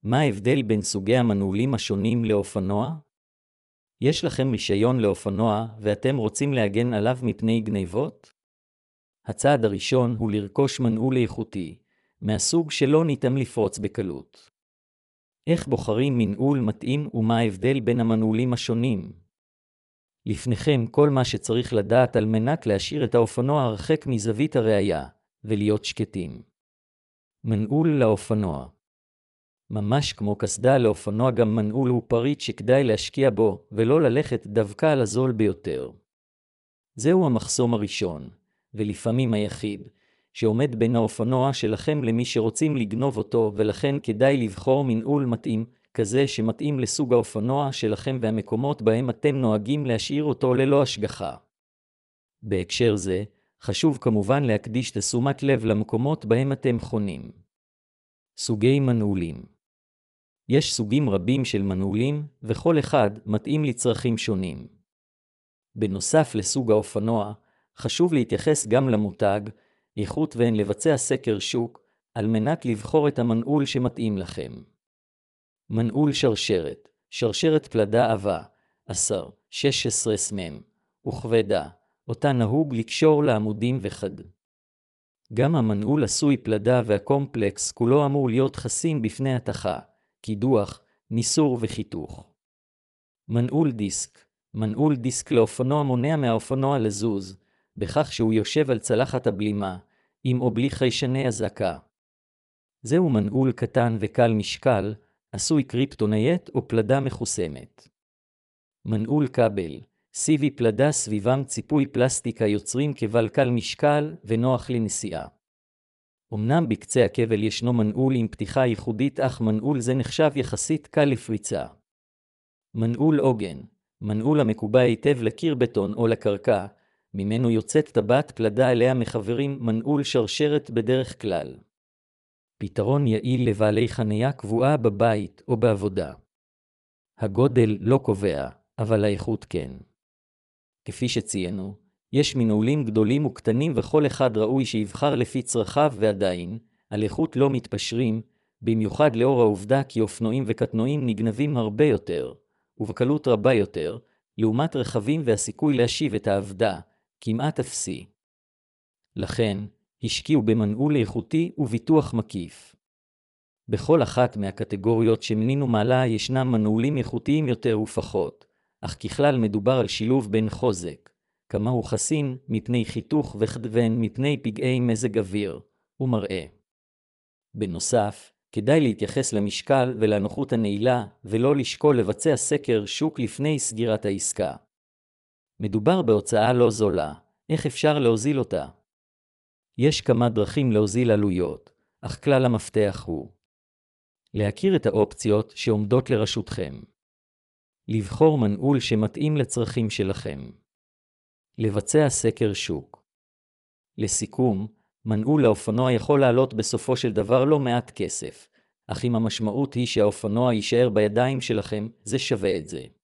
מה ההבדל בין סוגי המנעולים השונים לאופנוע? יש לכם רישיון לאופנוע ואתם רוצים להגן עליו מפני גנבות? הצעד הראשון הוא לרכוש מנעול איכותי, מהסוג שלא ניתן לפרוץ בקלות. איך בוחרים מנעול מתאים ומה ההבדל בין המנעולים השונים? לפניכם כל מה שצריך לדעת על מנת להשאיר את האופנוע הרחק מזווית הראייה, ולהיות שקטים. מנעול לאופנוע. ממש כמו קסדה לאופנוע, גם מנעול הוא פריט שכדאי להשקיע בו, ולא ללכת דווקא על הזול ביותר. זהו המחסום הראשון, ולפעמים היחיד, שעומד בין האופנוע שלכם למי שרוצים לגנוב אותו, ולכן כדאי לבחור מנעול מתאים, כזה שמתאים לסוג האופנוע שלכם והמקומות בהם אתם נוהגים להשאיר אותו ללא השגחה. בהקשר זה, חשוב כמובן להקדיש תשומת לב למקומות בהם אתם חונים. סוגי מנעולים. יש סוגים רבים של מנעולים, וכל אחד מתאים לצרכים שונים. בנוסף לסוג האופנוע, חשוב להתייחס גם למותג, איכות לבצע סקר שוק, על מנת לבחור את המנעול שמתאים לכם. מנעול שרשרת, שרשרת פלדה עבה, 16 סמ"ם, וכבדה, אותה נהוג לקשור לעמודים וחד. גם המנעול עשוי פלדה והקומפלקס כולו אמור להיות חסין בפני התחה, קידוח, ניסור וחיתוך. מנעול דיסק. מנעול דיסק לאופנוע מונע מהאופנוע לזוז, בכך שהוא יושב על צלחת הבלימה, עם או בלי חיישני אזעקה. זהו מנעול קטן וקל משקל, עשוי קריפטונייט או פלדה מחוסמת. מנעול כבל. סיבי פלדה סביבם ציפוי פלסטיק היוצרים כבל קל משקל ונוח לנסיעה. אמנם בקצה הכבל ישנו מנעול עם פתיחה ייחודית, אך מנעול זה נחשב יחסית קל לפריצה. מנעול עוגן. מנעול המקובע היטב לקיר בטון או לקרקע, ממנו יוצאת טבעת פלדה אליה מחברים מנעול שרשרת בדרך כלל. פתרון יעיל לבעלי חניה קבועה בבית או בעבודה. הגודל לא קובע, אבל האיכות כן. כפי שציינו, יש מנעולים גדולים וקטנים וכל אחד ראוי שיבחר לפי צרכיו, ועדיין, על איכות לא מתפשרים, במיוחד לאור העובדה כי אופנועים וקטנועים נגנבים הרבה יותר, ובקלות רבה יותר, לעומת רכבים והסיכוי להשיב את העבדה, כמעט אפסי. לכן, השקיעו במנעול איכותי וביטוח מקיף. בכל אחת מהקטגוריות שמנינו מעלה ישנם מנעולים איכותיים יותר ופחות, אך ככלל מדובר על שילוב בין חוזק, כמה הוא חסין מפני חיתוך וכדוון מפני פגעי מזג אוויר, ומראה. בנוסף, כדאי להתייחס למשקל ולנוחות הנעילה, ולא לשקול לבצע סקר שוק לפני סגירת העסקה. מדובר בהוצאה לא זולה, איך אפשר להוזיל אותה? יש כמה דרכים להוזיל עלויות, אך כלל המפתח הוא להכיר את האופציות שעומדות לרשותכם. לבחור מנעול שמתאים לצרכים שלכם. לבצע סקר שוק. לסיכום, מנעול האופנוע יכול לעלות בסופו של דבר לא מעט כסף, אך אם המשמעות היא שהאופנוע יישאר בידיים שלכם, זה שווה את זה.